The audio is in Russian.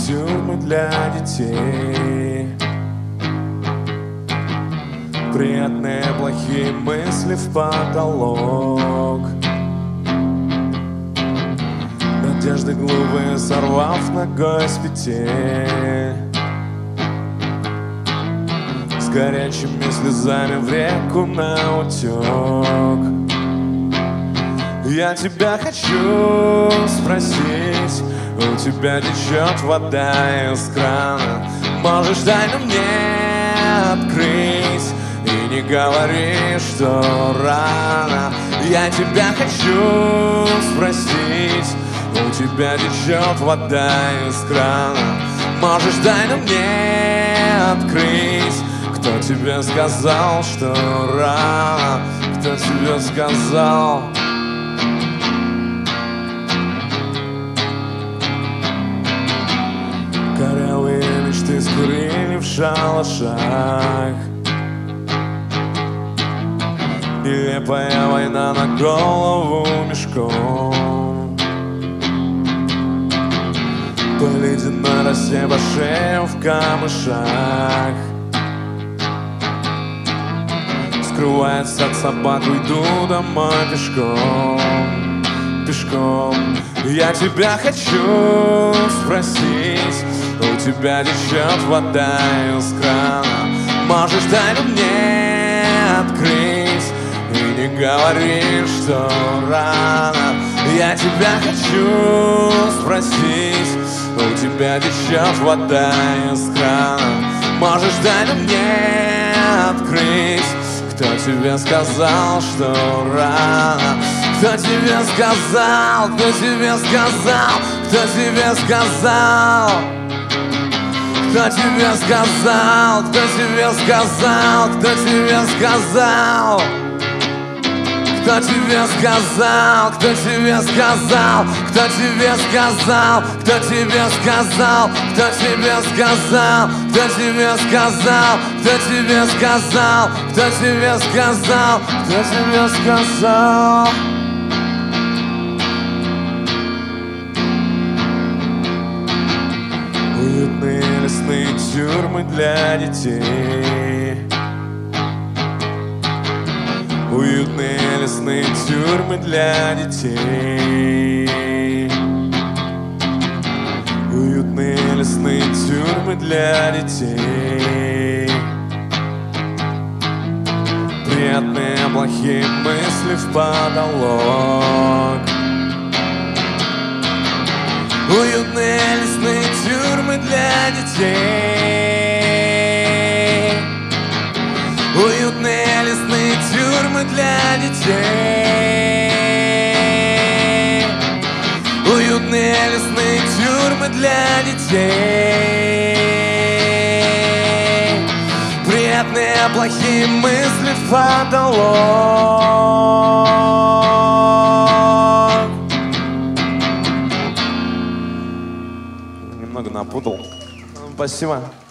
тюрьмы для детей. Приятные плохие мысли в потолок. Надежды глупые сорвав ногой с петель. С горячими слезами в реку наутек. Я тебя хочу спросить, у тебя течет вода из крана. Можешь тайну мне открыть и не говори, что рано. Я тебя хочу спросить, у тебя течет вода из крана. Можешь тайну мне открыть. Кто тебе сказал, что рано? Кто тебе сказал? Корявые мечты скурили в шалашах. Нелепая война на голову мешком. По ледяной росе, по шею в камышах. Скрывается от собак, уйду домой пешком. Пешком. Я тебя хочу спросить, у тебя течет вода из крана. Можешь тайну мне открыть и не говори, что рано. Я тебя хочу спросить, у тебя течет вода из крана. Можешь тайну мне открыть. Кто тебе сказал, что рано? Кто тебе сказал? Кто тебе сказал? Кто тебе сказал? Кто тебе сказал? Кто тебе сказал? Кто тебе сказал? Кто тебе сказал? Кто тебе сказал? Кто тебе сказал? Кто тебе сказал? Кто тебе сказал? Кто тебе сказал? Кто тебе сказал? Кто тебе сказал? Кто тебе сказал? Уютные лесные тюрьмы для детей. Уютные лесные тюрьмы для детей. Уютные лесные тюрьмы для детей. Приятные плохие мысли в потолок. Уютные лесные тюрьмы для детей. Уютные лесные тюрьмы для детей. Уютные лесные тюрьмы для детей. Приятные плохие мысли в потолок. Немного напутал. Спасибо.